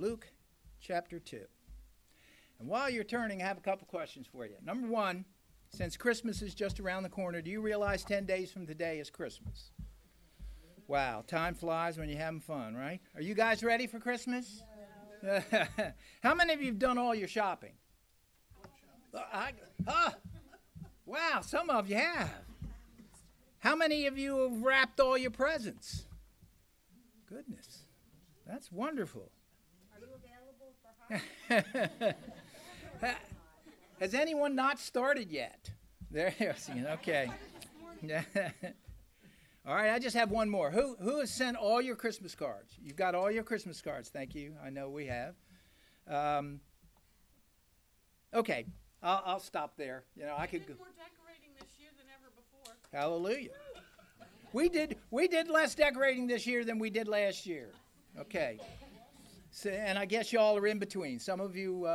Luke chapter 2. And while you're turning, I have a couple questions for you. Number one, since Christmas is just around the corner, do you realize 10 days from today is Christmas? Wow, time flies when you're having fun, right? Are you guys ready for Christmas? No. How many of you have done all your shopping? Wow, some of you have. How many of you have wrapped all your presents? Goodness, that's wonderful. Are you available for Has anyone not started yet? There, okay. All right, I just have one more. Who has sent all your Christmas cards? You've got all your Christmas cards. Thank you. I know we have. Okay, I'll stop there. I could go. More decorating this year than ever before. Hallelujah. We did less decorating this year than we did last year. Okay. So, and I guess y'all are in between. Some of you.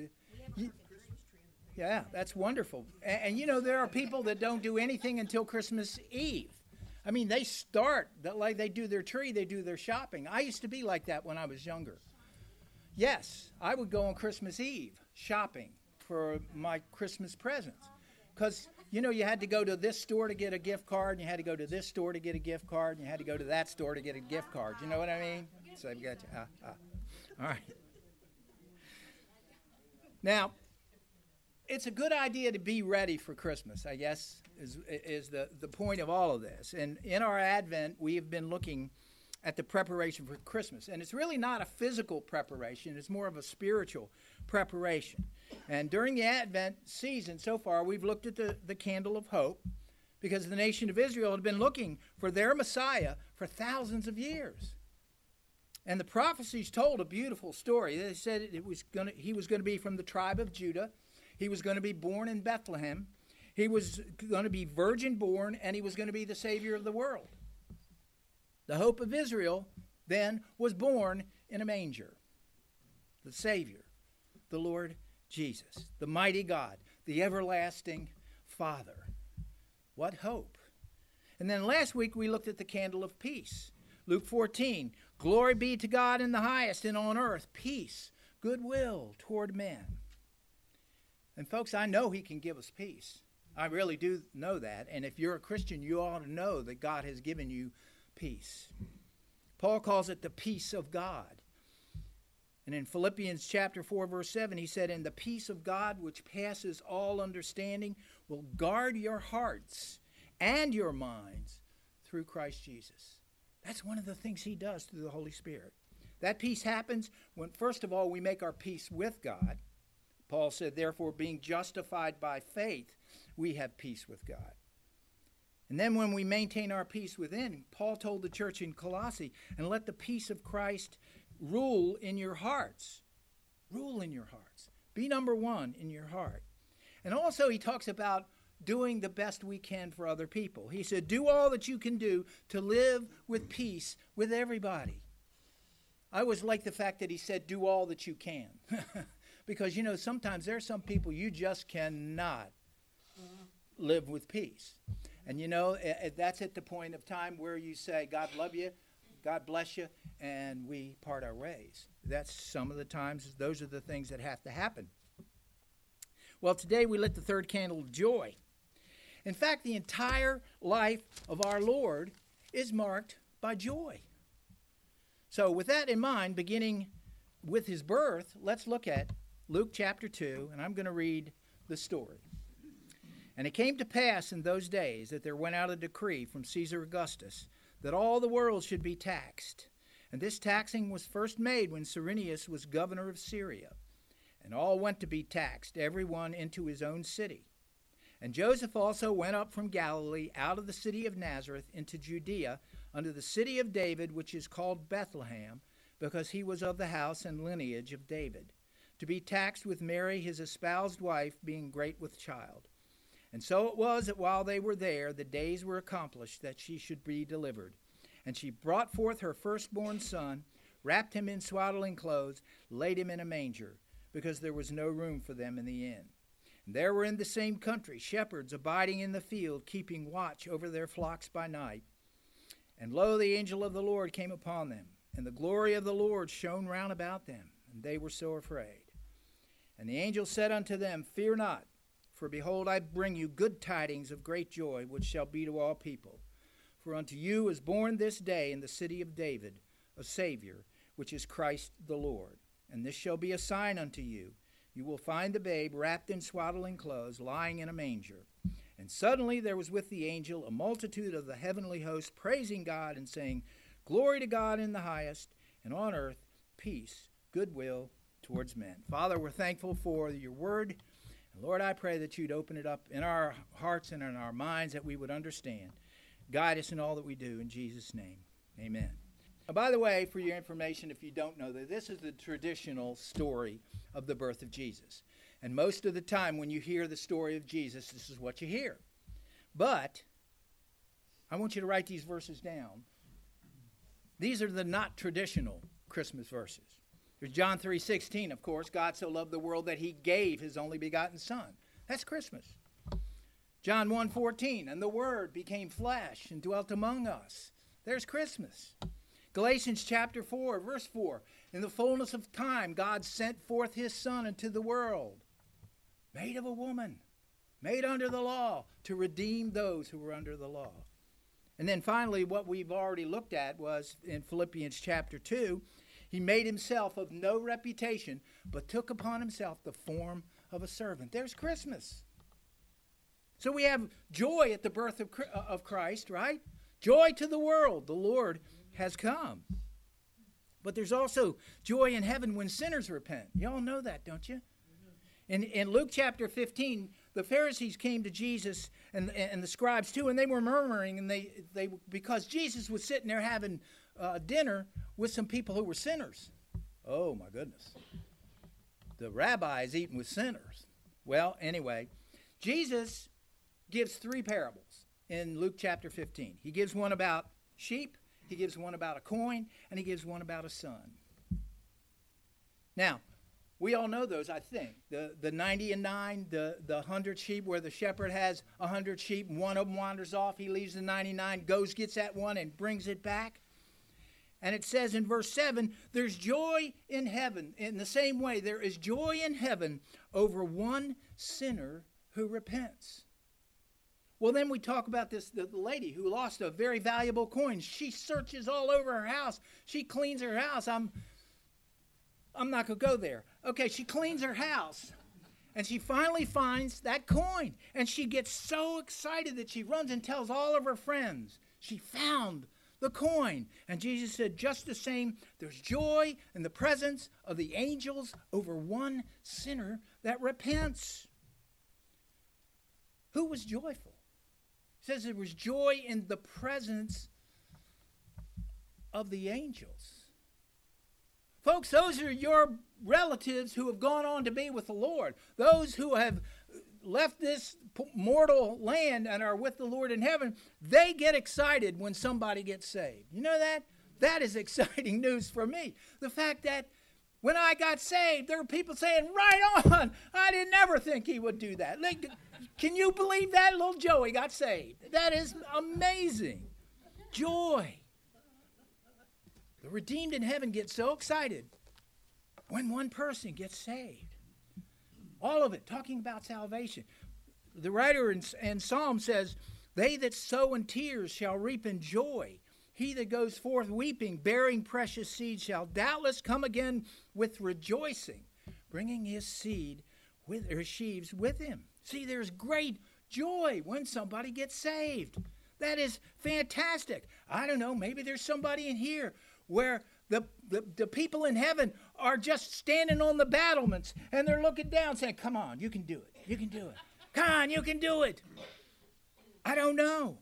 Yeah, that's wonderful. And there are people that don't do anything until Christmas Eve. I mean, they start, like they do their tree, they do their shopping. I used to be like that when I was younger. Yes, I would go on Christmas Eve shopping for my Christmas presents. Because, you had to go to this store to get a gift card, and you had to go to this store to get a gift card, and you had to go to that store to get a gift card. You know what I mean? So I've got you. All right. Now, it's a good idea to be ready for Christmas, I guess, is the point of all of this. And in our Advent, we have been looking at the preparation for Christmas. And it's really not a physical preparation. It's more of a spiritual preparation. And during the Advent season so far, we've looked at the candle of hope because the nation of Israel had been looking for their Messiah for thousands of years. And the prophecies told a beautiful story. They said he was going to be from the tribe of Judah. He was going to be born in Bethlehem. He was going to be virgin born, and he was going to be the Savior of the world. The hope of Israel then was born in a manger. The Savior, the Lord Jesus, the mighty God, the everlasting Father. What hope. And then last week we looked at the candle of peace. Luke 14, glory be to God in the highest, and on earth peace, goodwill toward men. And folks, I know he can give us peace. I really do know that. And if you're a Christian, you ought to know that God has given you peace. Paul calls it the peace of God. And in Philippians chapter 4, verse 7, he said, and the peace of God, which passes all understanding, will guard your hearts and your minds through Christ Jesus. That's one of the things he does through the Holy Spirit. That peace happens when, first of all, we make our peace with God. Paul said, therefore, being justified by faith, we have peace with God. And then when we maintain our peace within, Paul told the church in Colossae, and let the peace of Christ rule in your hearts. Rule in your hearts. Be number one in your heart. And also he talks about doing the best we can for other people. He said, do all that you can do to live with peace with everybody. I always like the fact that he said, do all that you can. Because, sometimes there are some people you just cannot live with peace. And, that's at the point of time where you say, God love you, God bless you, and we part our ways. That's some of the times, those are the things that have to happen. Well, today we lit the third candle of joy. In fact, the entire life of our Lord is marked by joy. So with that in mind, beginning with his birth, let's look at Luke chapter 2, and I'm going to read the story. And it came to pass in those days that there went out a decree from Caesar Augustus that all the world should be taxed. And this taxing was first made when Cyrenius was governor of Syria. And all went to be taxed, every one into his own city. And Joseph also went up from Galilee out of the city of Nazareth into Judea unto the city of David, which is called Bethlehem, because he was of the house and lineage of David, to be taxed with Mary his espoused wife, being great with child. And so it was that while they were there, the days were accomplished that she should be delivered. And she brought forth her firstborn son, wrapped him in swaddling clothes, laid him in a manger, because there was no room for them in the inn. And there were in the same country shepherds abiding in the field, keeping watch over their flocks by night. And lo, the angel of the Lord came upon them, and the glory of the Lord shone round about them, And they were so afraid. And the angel said unto them, Fear not, for behold, I bring you good tidings of great joy, which shall be to all people. For unto you is born this day in the city of David a Savior, which is Christ the Lord. And this shall be a sign unto you. You will find the babe wrapped in swaddling clothes, lying in a manger. And suddenly there was with the angel a multitude of the heavenly host, praising God and saying, Glory to God in the highest, and on earth peace, goodwill towards men. Father, we're thankful for your word. And Lord, I pray that you'd open it up in our hearts and in our minds, that we would understand. Guide us in all that we do. In Jesus' name, amen. Now, by the way, for your information, if you don't know that, this is the traditional story of the birth of Jesus. And most of the time when you hear the story of Jesus, this is what you hear. But I want you to write these verses down. These are the not traditional Christmas verses. There's John 3:16, of course. God so loved the world that he gave his only begotten Son. That's Christmas. John 1:14, and the Word became flesh and dwelt among us. There's Christmas. Galatians chapter 4, verse 4, in the fullness of time, God sent forth his Son into the world, made of a woman, made under the law, to redeem those who were under the law. And then finally, what we've already looked at was in Philippians chapter 2, he made himself of no reputation, but took upon himself the form of a servant. There's Christmas. So we have joy at the birth of Christ, right? Joy to the world. The Lord has come. But there's also joy in heaven when sinners repent. You all know that, don't you? In Luke chapter 15, the Pharisees came to Jesus and the scribes too, and they were murmuring, and they because Jesus was sitting there having dinner with some people who were sinners. Oh my goodness. The rabbi is eating with sinners. Well, anyway, Jesus gives 3 parables in Luke chapter 15. He gives one about sheep, he gives one about a coin, and he gives one about a son. Now, we all know those, I think. The 90 and 9, the 100 sheep, where the shepherd has 100 sheep, and one of them wanders off. He leaves the 99, goes, gets that one, and brings it back. And it says in verse 7, there's joy in heaven. In the same way, there is joy in heaven over one sinner who repents. Well, then we talk about the lady who lost a very valuable coin. She searches all over her house. She cleans her house. I'm not going to go there. Okay, she cleans her house, and she finally finds that coin. And she gets so excited that she runs and tells all of her friends she found the coin. And Jesus said, just the same, there's joy in the presence of the angels over one sinner that repents. Who was joyful? It says there was joy in the presence of the angels. Folks, those are your relatives who have gone on to be with the Lord. Those who have left this mortal land and are with the Lord in heaven, they get excited when somebody gets saved. You know that? That is exciting news for me. The fact that when I got saved, there were people saying, right on, I didn't ever think he would do that. Like, can you believe that? Little Joey got saved. That is amazing. Joy. The redeemed in heaven get so excited when one person gets saved. All of it, talking about salvation. The writer in Psalm says, they that sow in tears shall reap in joy. He that goes forth weeping, bearing precious seed, shall doubtless come again with rejoicing, bringing his seed with his sheaves with him. See, there's great joy when somebody gets saved. That is fantastic. I don't know, maybe there's somebody in here where the people in heaven are just standing on the battlements and they're looking down saying, come on, you can do it. You can do it. Come on, you can do it. I don't know.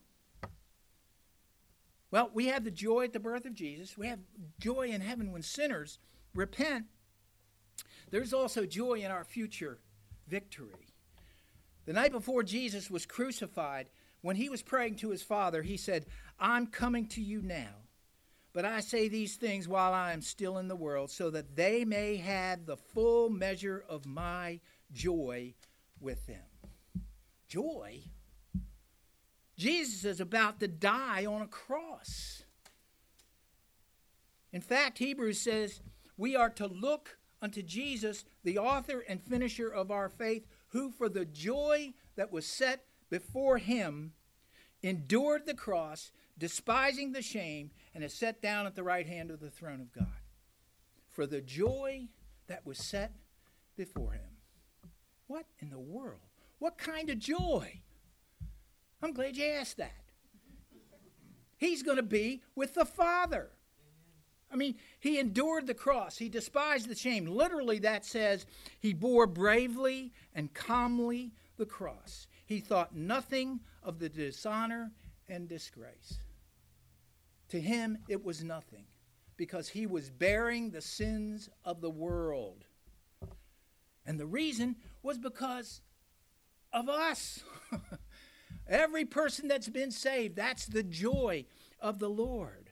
Well, we have the joy at the birth of Jesus. We have joy in heaven when sinners repent. There's also joy in our future victory. The night before Jesus was crucified, when he was praying to his Father, he said, I'm coming to you now. But I say these things while I am still in the world, so that they may have the full measure of my joy with them. Joy? Jesus is about to die on a cross. In fact, Hebrews says we are to look unto Jesus, the author and finisher of our faith, who for the joy that was set before him endured the cross, despising the shame, and is set down at the right hand of the throne of God. For the joy that was set before him. What in the world? What kind of joy? I'm glad you asked that. He's going to be with the Father. I mean, he endured the cross. He despised the shame. Literally, that says he bore bravely and calmly the cross. He thought nothing of the dishonor and disgrace. To him, it was nothing, because he was bearing the sins of the world. And the reason was because of us. Every person that's been saved, that's the joy of the Lord.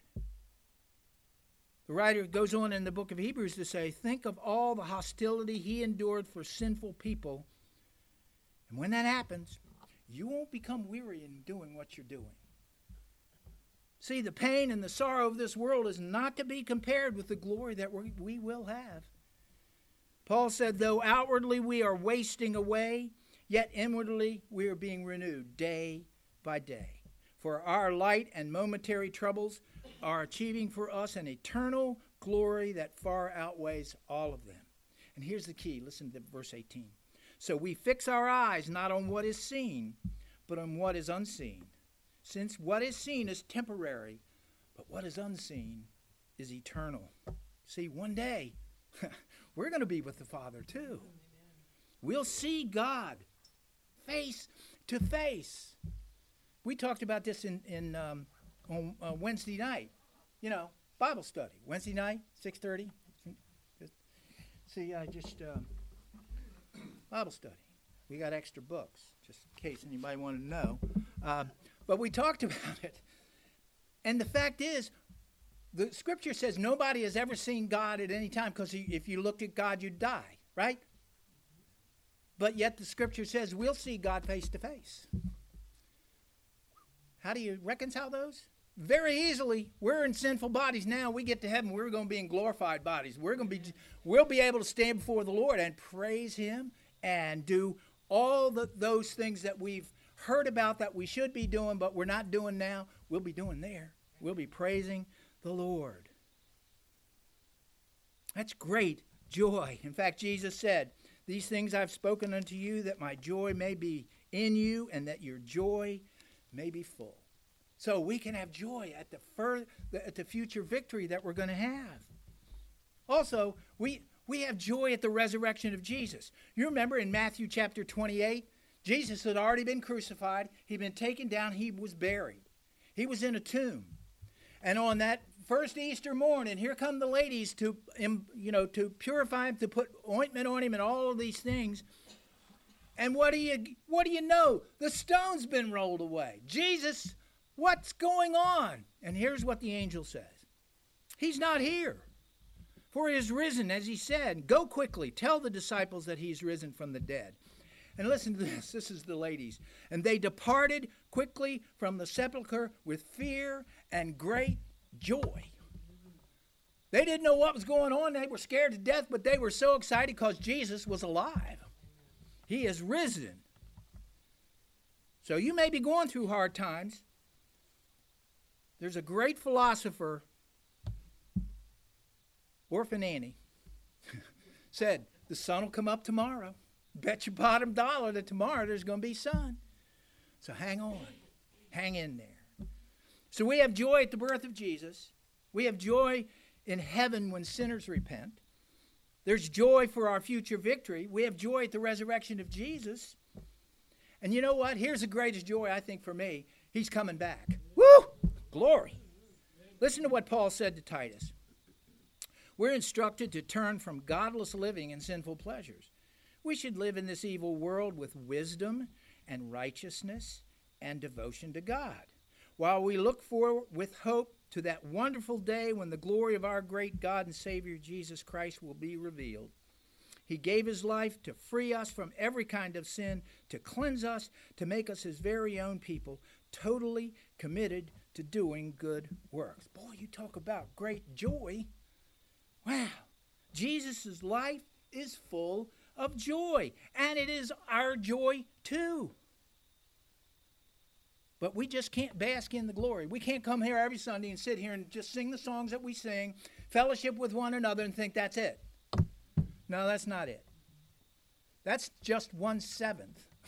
The writer goes on in the book of Hebrews to say, think of all the hostility he endured for sinful people. And when that happens, you won't become weary in doing what you're doing. See, the pain and the sorrow of this world is not to be compared with the glory that we will have. Paul said, though outwardly we are wasting away, yet inwardly we are being renewed day by day. For our light and momentary troubles are achieving for us an eternal glory that far outweighs all of them. And here's the key. Listen to verse 18. So we fix our eyes not on what is seen, but on what is unseen. Since what is seen is temporary, but what is unseen is eternal. See, one day, we're going to be with the Father too. We'll see God face to face. We talked about this on Wednesday night. You know, Bible study. Wednesday night, 6:30. See, Bible study. We got extra books, just in case anybody wanted to know. But we talked about it. And the fact is, the Scripture says nobody has ever seen God at any time, because if you looked at God, you'd die, right? But yet the Scripture says we'll see God face to face. How do you reconcile those? Very easily. We're in sinful bodies now. We get to heaven, we're going to be in glorified bodies. We'll be able to stand before the Lord and praise him and do all those things that we've heard about that we should be doing, but we're not doing now. We'll be doing there. We'll be praising the Lord. That's great joy. In fact, Jesus said, these things I've spoken unto you, that my joy may be in you, and that your joy may be full. So we can have joy at the future victory that we're going to have. Also, we have joy at the resurrection of Jesus. You remember in Matthew chapter 28, Jesus had already been crucified. He'd been taken down. He was buried. He was in a tomb. And on that first Easter morning, here come the ladies to purify him, to put ointment on him and all of these things. And what do you know? The stone's been rolled away. Jesus, what's going on? And here's what the angel says. He's not here. For he is risen, as he said. Go quickly, tell the disciples that he's risen from the dead. And listen to this. This is the ladies. And they departed quickly from the sepulchre with fear and great joy. They didn't know what was going on. They were scared to death, but they were so excited because Jesus was alive. He is risen. So you may be going through hard times. There's a great philosopher, Orphan Annie, said, the sun will come up tomorrow. Bet your bottom dollar that tomorrow there's going to be sun. So hang on. Hang in there. So we have joy at the birth of Jesus. We have joy in heaven when sinners repent. There's joy for our future victory. We have joy at the resurrection of Jesus. And you know what? Here's the greatest joy, I think, for me. He's coming back. Woo! Glory. Listen to what Paul said to Titus. We're instructed to turn from godless living and sinful pleasures. We should live in this evil world with wisdom and righteousness and devotion to God, while we look forward with hope to that wonderful day when the glory of our great God and Savior Jesus Christ will be revealed. He gave his life to free us from every kind of sin, to cleanse us, to make us his very own people, totally committed to doing good works. Boy, you talk about great joy. Wow. Jesus' life is full of joy, and it is our joy too. But we just can't bask in the glory. We can't come here every Sunday and sit here and just sing the songs that we sing, fellowship with one another, and think that's it. No, that's not it. That's just 1/7.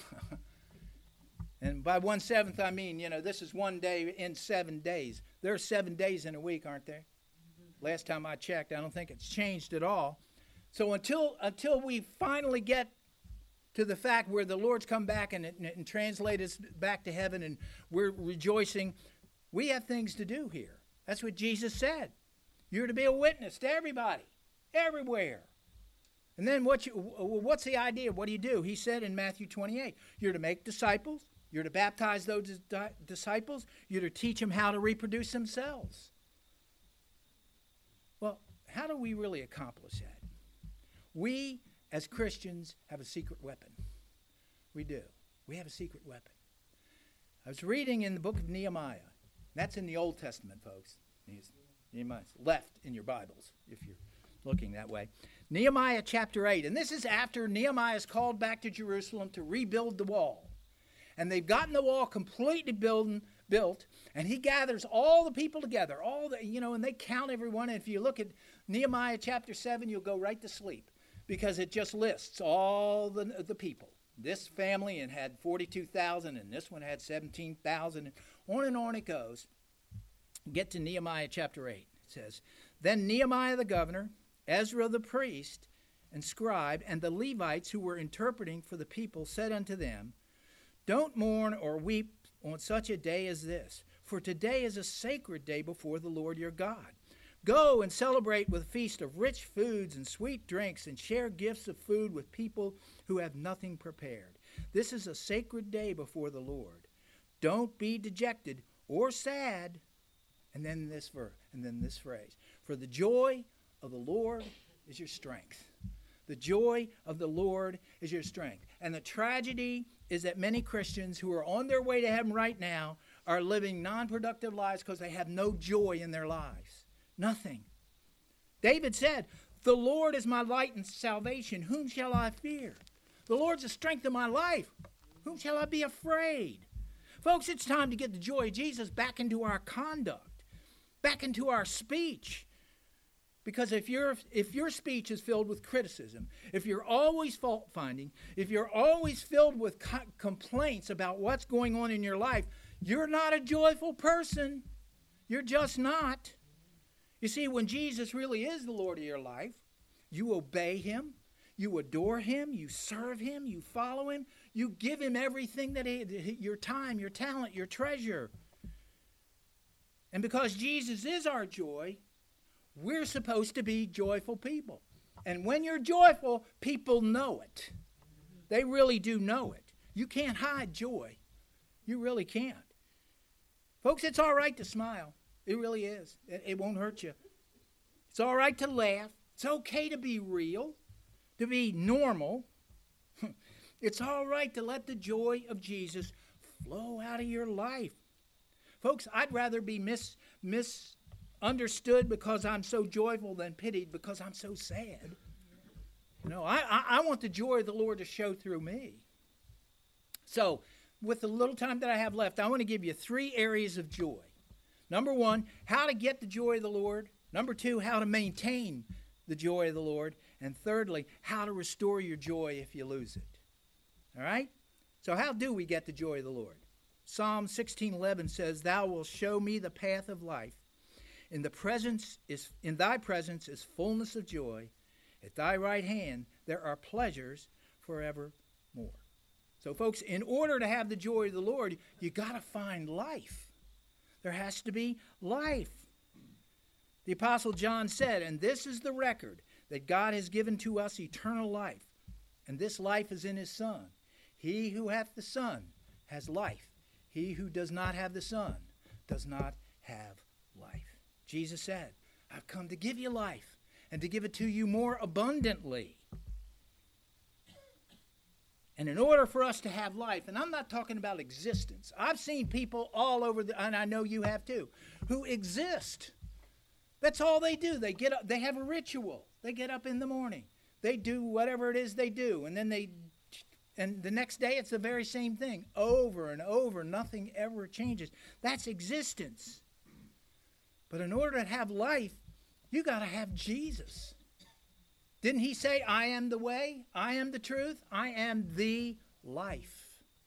And by 1/7, I mean, this is one day in 7 days. There are 7 days in a week, aren't there? Last time I checked, I don't think it's changed at all. So until we finally get to the fact where the Lord's come back and translate us back to heaven and we're rejoicing, we have things to do here. That's what Jesus said. You're to be a witness to everybody, everywhere. And then what's the idea? What do you do? He said in Matthew 28, you're to make disciples. You're to baptize those disciples. You're to teach them how to reproduce themselves. Well, how do we really accomplish that? We, as Christians, have a secret weapon. We do. We have a secret weapon. I was reading in the book of Nehemiah. That's in the Old Testament, folks. Nehemiah's left in your Bibles, if you're looking that way. Nehemiah chapter 8. And this is after Nehemiah is called back to Jerusalem to rebuild the wall. And they've gotten the wall completely built, and he gathers all the people together, and they count everyone. And if you look at Nehemiah chapter 7, you'll go right to sleep, because it just lists all the people. This family had 42,000, and this one had 17,000, and on it goes. Get to Nehemiah chapter 8. It says, Then Nehemiah the governor, Ezra the priest and scribe, and the Levites who were interpreting for the people said unto them, Don't mourn or weep on such a day as this, for today is a sacred day before the Lord your God. Go and celebrate with a feast of rich foods and sweet drinks, and share gifts of food with people who have nothing prepared. This is a sacred day before the Lord. Don't be dejected or sad. And then this verse, and then this phrase. For the joy of the Lord is your strength. The joy of the Lord is your strength. And the tragedy is that many Christians who are on their way to heaven right now are living non-productive lives because they have no joy in their lives. Nothing. David said, The Lord is my light and salvation. Whom shall I fear? The Lord's the strength of my life. Whom shall I be afraid? Folks, it's time to get the joy of Jesus back into our conduct, back into our speech. Because if your speech is filled with criticism, if you're always fault-finding, if you're always filled with complaints about what's going on in your life, you're not a joyful person. You're just not. You see, when Jesus really is the Lord of your life, you obey him, you adore him, you serve him, you follow him, you give him everything your time, your talent, your treasure. And because Jesus is our joy, we're supposed to be joyful people. And when you're joyful, people know it. They really do know it. You can't hide joy. You really can't. Folks, it's all right to smile. It really is. It won't hurt you. It's all right to laugh. It's okay to be real, to be normal. It's all right to let the joy of Jesus flow out of your life. Folks, I'd rather be misunderstood because I'm so joyful than pitied because I'm so sad. I want the joy of the Lord to show through me. So, with the little time that I have left, I want to give you 3 areas of joy. Number 1, how to get the joy of the Lord. Number 2, how to maintain the joy of the Lord. And thirdly, how to restore your joy if you lose it. All right? So how do we get the joy of the Lord? Psalm 16:11 says, Thou wilt show me the path of life. In thy presence is fullness of joy. At thy right hand there are pleasures forevermore. So folks, in order to have the joy of the Lord, you got to find life. There has to be life. The Apostle John said, And this is the record, that God has given to us eternal life, and this life is in his Son. He who hath the Son has life. He who does not have the Son does not have life. Jesus said, I've come to give you life, and to give it to you more abundantly. And in order for us to have life, and I'm not talking about existence. I've seen people all over, and I know you have too, who exist. That's all they do. They get up, they have a ritual. They get up in the morning. They do whatever it is they do. And the next day it's the very same thing. Over and over. Nothing ever changes. That's existence. But in order to have life, you got to have Jesus. Didn't he say, I am the way, I am the truth, I am the life?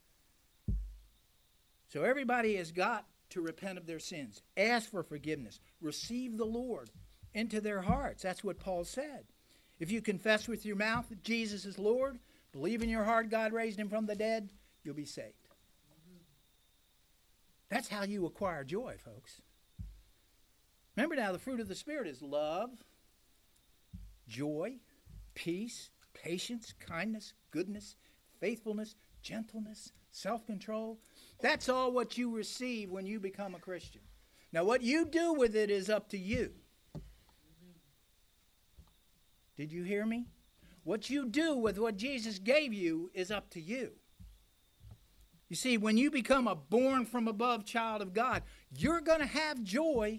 So everybody has got to repent of their sins, ask for forgiveness, receive the Lord into their hearts. That's what Paul said. If you confess with your mouth that Jesus is Lord, believe in your heart God raised him from the dead, you'll be saved. That's how you acquire joy, folks. Remember now, the fruit of the Spirit is love, joy, peace, patience, kindness, goodness, faithfulness, gentleness, self-control. That's all what you receive when you become a Christian. Now, what you do with it is up to you. Did you hear me? What you do with what Jesus gave you is up to you. You see, when you become a born from above child of God, you're going to have joy.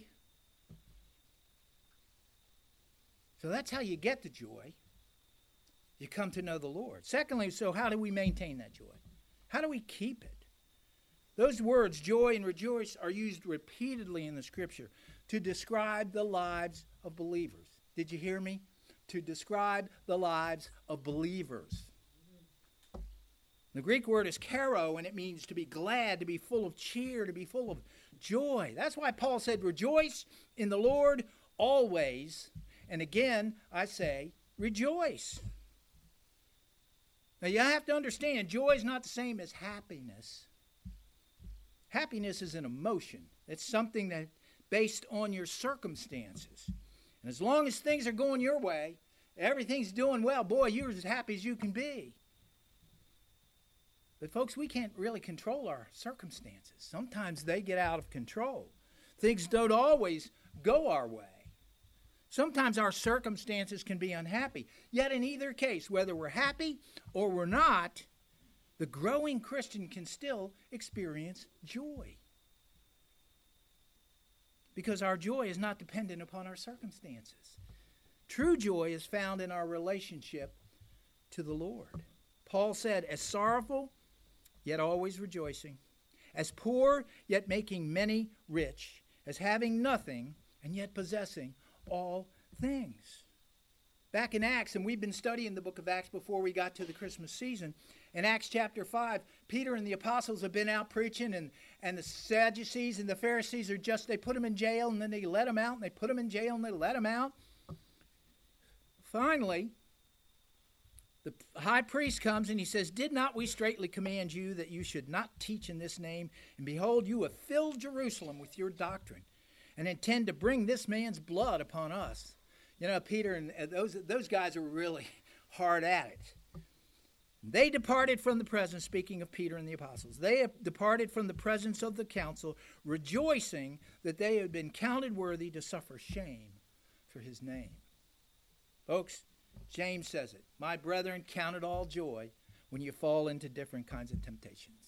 So that's how you get the joy. You come to know the Lord. Secondly, so how do we maintain that joy? How do we keep it? Those words, joy and rejoice, are used repeatedly in the Scripture to describe the lives of believers. Did you hear me? To describe the lives of believers. The Greek word is charo, and it means to be glad, to be full of cheer, to be full of joy. That's why Paul said, rejoice in the Lord always. And again, I say, rejoice. Now, you have to understand, joy is not the same as happiness. Happiness is an emotion. It's something that's based on your circumstances. And as long as things are going your way, everything's doing well, boy, you're as happy as you can be. But folks, we can't really control our circumstances. Sometimes they get out of control. Things don't always go our way. Sometimes our circumstances can be unhappy. Yet in either case, whether we're happy or we're not, the growing Christian can still experience joy. Because our joy is not dependent upon our circumstances. True joy is found in our relationship to the Lord. Paul said, as sorrowful, yet always rejoicing, as poor, yet making many rich, as having nothing, and yet possessing all things. Back in Acts, and we've been studying the book of Acts before we got to the Christmas season. In Acts chapter 5, Peter and the apostles have been out preaching, and the Sadducees and the Pharisees they put them in jail, and then they let them out, and they put them in jail, and they let them out. Finally, the high priest comes, and he says, did not we straitly command you that you should not teach in this name? And behold, you have filled Jerusalem with your doctrine, and intend to bring this man's blood upon us. You know, Peter and those guys are really hard at it. They departed from the presence, speaking of Peter and the apostles, they departed from the presence of the council, rejoicing that they had been counted worthy to suffer shame for his name. Folks, James says it, my brethren, count it all joy when you fall into different kinds of temptations.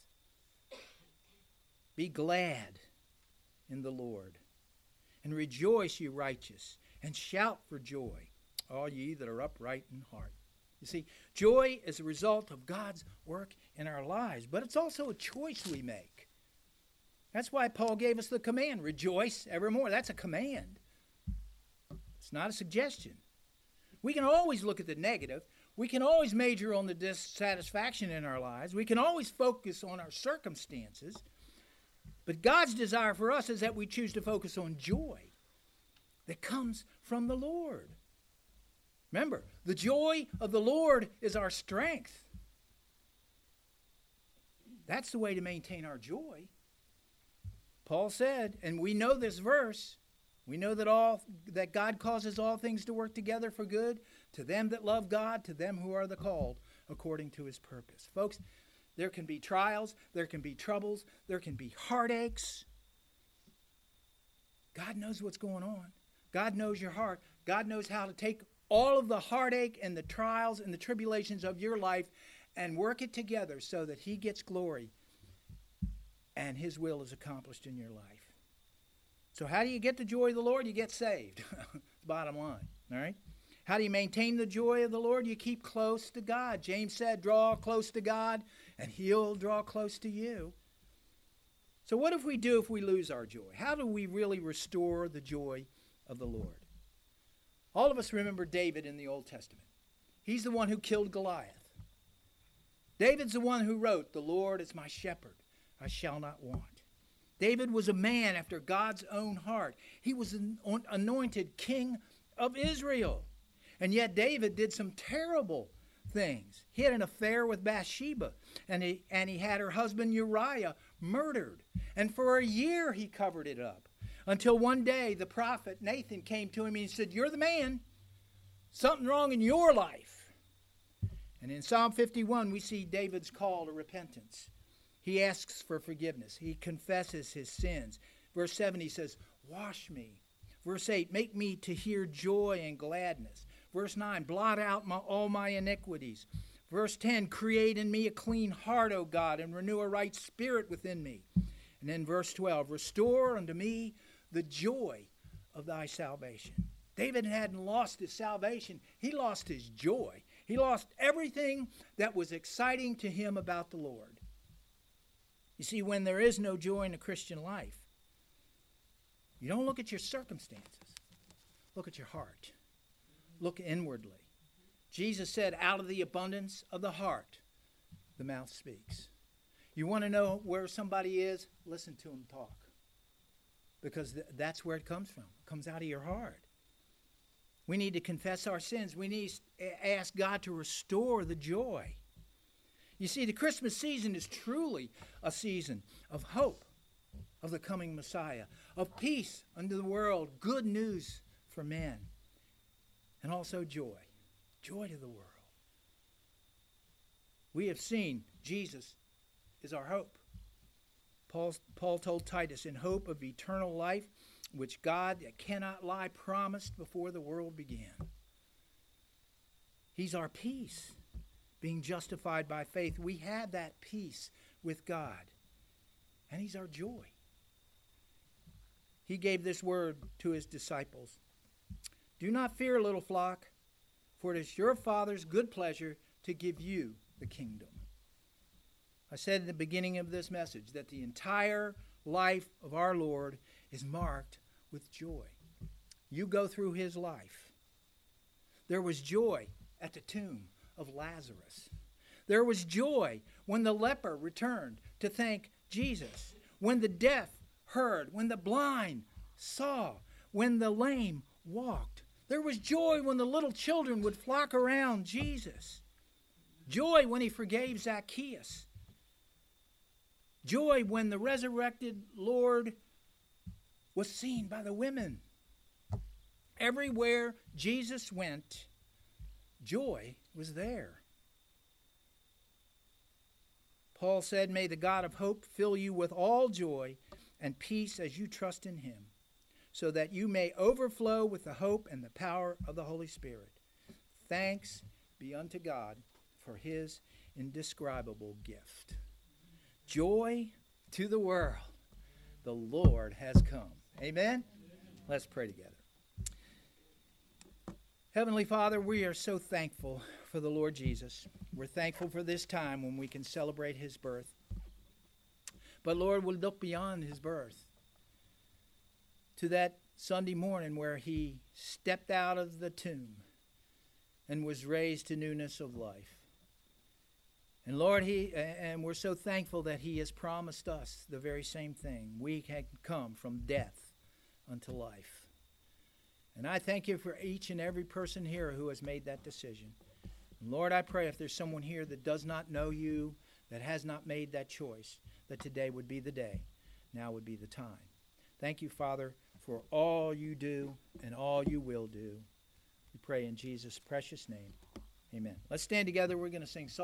Be glad in the Lord. And rejoice, ye righteous, and shout for joy, all ye that are upright in heart. You see, joy is a result of God's work in our lives, but it's also a choice we make. That's why Paul gave us the command, rejoice evermore. That's a command. It's not a suggestion. We can always look at the negative. We can always major on the dissatisfaction in our lives. We can always focus on our circumstances. But God's desire for us is that we choose to focus on joy that comes from the Lord. Remember, the joy of the Lord is our strength. That's the way to maintain our joy. Paul said, and we know this verse, we know that God causes all things to work together for good to them that love God, to them who are the called according to his purpose. Folks, there can be trials, there can be troubles, there can be heartaches. God knows what's going on. God knows your heart. God knows how to take all of the heartache and the trials and the tribulations of your life and work it together so that he gets glory and his will is accomplished in your life. So how do you get the joy of the Lord? You get saved. Bottom line, all right? How do you maintain the joy of the Lord? You keep close to God. James said, draw close to God, and He'll draw close to you. So what if we lose our joy? How do we really restore the joy of the Lord? All of us remember David in the Old Testament. He's the one who killed Goliath. David's the one who wrote, "The Lord is my shepherd, I shall not want." David was a man after God's own heart. He was an anointed king of Israel. And yet David did some terrible things. He had an affair with Bathsheba, and he had her husband Uriah murdered. And for a year he covered it up, until one day the prophet Nathan came to him and he said, "You're the man. Something wrong in your life." And in Psalm 51 we see David's call to repentance. He asks for forgiveness. He confesses his sins. Verse 7 he says, "Wash me." Verse 8, "Make me to hear joy and gladness." Verse 9, "Blot out all my iniquities." Verse 10, "Create in me a clean heart, O God, and renew a right spirit within me." And then verse 12, "Restore unto me the joy of thy salvation." David hadn't lost his salvation. He lost his joy. He lost everything that was exciting to him about the Lord. You see, when there is no joy in the Christian life, you don't look at your circumstances. Look at your heart. Look inwardly. Jesus said, out of the abundance of the heart, the mouth speaks. You want to know where somebody is? Listen to them talk. Because that's where it comes from. It comes out of your heart. We need to confess our sins. We need to ask God to restore the joy. You see, the Christmas season is truly a season of hope of the coming Messiah, of peace unto the world, good news for men, and also joy to the world. We have seen Jesus is our hope. Paul told Titus, "In hope of eternal life, which God that cannot lie promised before the world began." He's our peace. Being justified by faith, we have that peace with God. And He's our joy. He gave this word to His disciples. "Do not fear, little flock, for it is your Father's good pleasure to give you the kingdom." I said in the beginning of this message that the entire life of our Lord is marked with joy. You go through His life. There was joy at the tomb of Lazarus. There was joy when the leper returned to thank Jesus, when the deaf heard, when the blind saw, when the lame walked. There was joy when the little children would flock around Jesus. Joy when He forgave Zacchaeus. Joy when the resurrected Lord was seen by the women. Everywhere Jesus went, joy was there. Paul said, "May the God of hope fill you with all joy and peace as you trust in Him, so that you may overflow with the hope and the power of the Holy Spirit. Thanks be unto God for His indescribable gift." Joy to the world. The Lord has come. Amen? Let's pray together. Heavenly Father, we are so thankful for the Lord Jesus. We're thankful for this time when we can celebrate His birth. But Lord, we'll look beyond His birth to that Sunday morning where He stepped out of the tomb and was raised to newness of life. And Lord, and we're so thankful that He has promised us the very same thing. We can come from death unto life. And I thank You for each and every person here who has made that decision. And Lord, I pray if there's someone here that does not know You, that has not made that choice, that today would be the day. Now would be the time. Thank You, Father, for all You do and all You will do. We pray in Jesus' precious name. Amen. Let's stand together. We're going to sing songs.